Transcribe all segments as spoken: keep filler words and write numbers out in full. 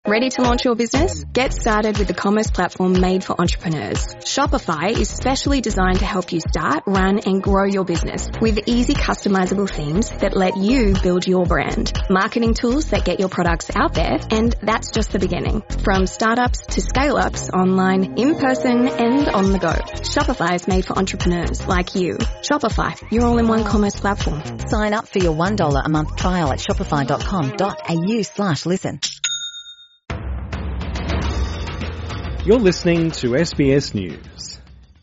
Ready to launch your business? Get started with the commerce platform made for entrepreneurs. Shopify is specially designed to help you start, run and grow your business with easy customizable themes that let you build your brand, marketing tools that get your products out there, and that's just the beginning. From startups to scale-ups, online, in person and on the go. Shopify is made for entrepreneurs like you. Shopify, your all-in-one commerce platform. Sign up for your one dollar a month trial at shopify.com.au slash listen. You're listening to S B S News.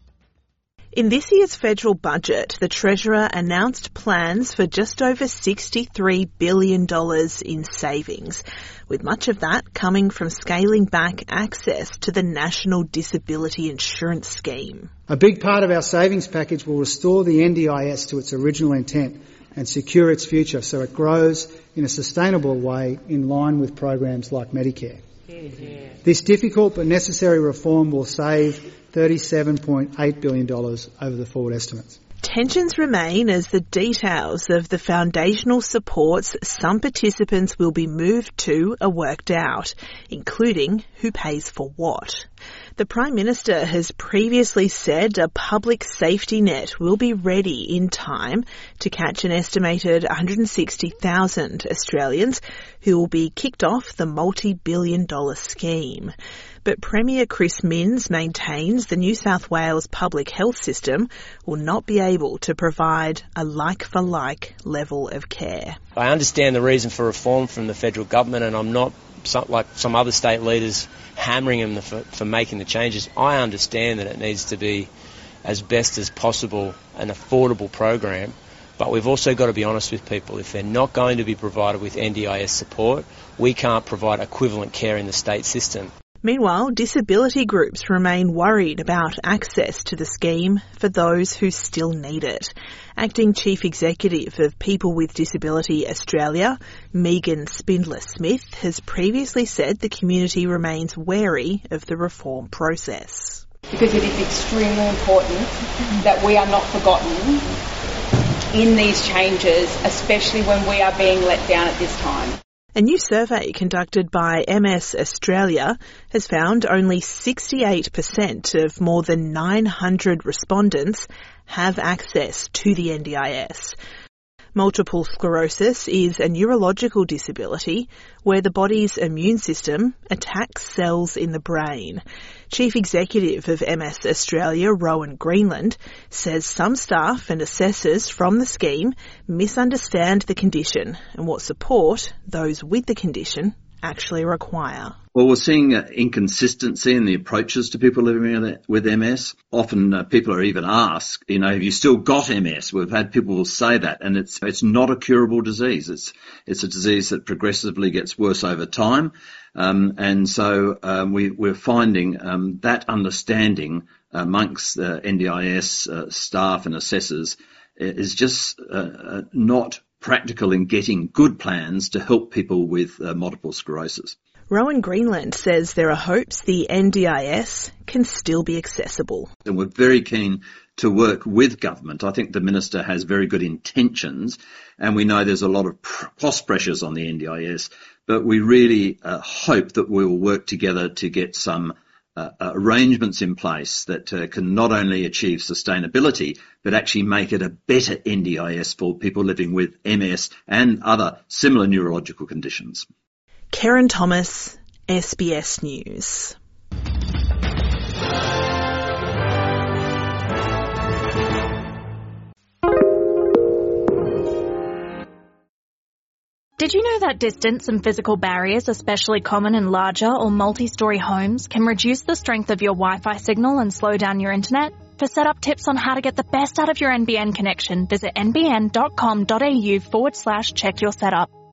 In this year's federal budget, the Treasurer announced plans for just over sixty-three billion dollars in savings, with much of that coming from scaling back access to the National Disability Insurance Scheme. A big part of our savings package will restore the N D I S to its original intent and secure its future so it grows in a sustainable way in line with programs like Medicare. Yeah. This difficult but necessary reform will save thirty-seven point eight billion dollars over the forward estimates. Tensions remain as the details of the foundational supports some participants will be moved to are worked out, including who pays for what. The Prime Minister has previously said a public safety net will be ready in time to catch an estimated one hundred sixty thousand Australians who will be kicked off the multi-billion dollar scheme. But Premier Chris Minns maintains the New South Wales public health system will not be able to provide a like-for-like level of care. I understand the reason for reform from the federal government, and I'm not some, like some other state leaders hammering them for, for making the changes. I understand that it needs to be as best as possible an affordable program, but we've also got to be honest with people. If they're not going to be provided with N D I S support, we can't provide equivalent care in the state system. Meanwhile, disability groups remain worried about access to the scheme for those who still need it. Acting Chief Executive of People with Disability Australia, Megan Spindler-Smith, has previously said the community remains wary of the reform process. Because it is extremely important that we are not forgotten in these changes, especially when we are being let down at this time. A new survey conducted by M S Australia has found only sixty-eight percent of more than nine hundred respondents have access to the N D I S. Multiple sclerosis is a neurological disability where the body's immune system attacks cells in the brain. Chief Executive of M S Australia, Rowan Greenland, says some staff and assessors from the scheme misunderstand the condition and what support those with the condition actually require. Well, we're seeing uh, inconsistency in the approaches to people living with M S. Often uh, people are even asked, you know, have you still got M S? We've had people say that, and it's it's not a curable disease. It's it's a disease that progressively gets worse over time, um, and so um, we, we're finding um, that understanding amongst uh, N D I S uh, staff and assessors is just uh, uh, not practical in getting good plans to help people with uh, multiple sclerosis. Rowan Greenland says there are hopes the N D I S can still be accessible. And we're very keen to work with government. I think the Minister has very good intentions, and we know there's a lot of cost pressures on the N D I S, but we really uh, hope that we will work together to get some uh, arrangements in place that uh, can not only achieve sustainability, but actually make it a better N D I S for people living with M S and other similar neurological conditions. Karen Thomas, S B S News. Did you know that distance and physical barriers, especially common in larger or multi-storey homes, can reduce the strength of your Wi-Fi signal and slow down your internet? For setup tips on how to get the best out of your N B N connection, visit nbn.com.au forward slash check your setup.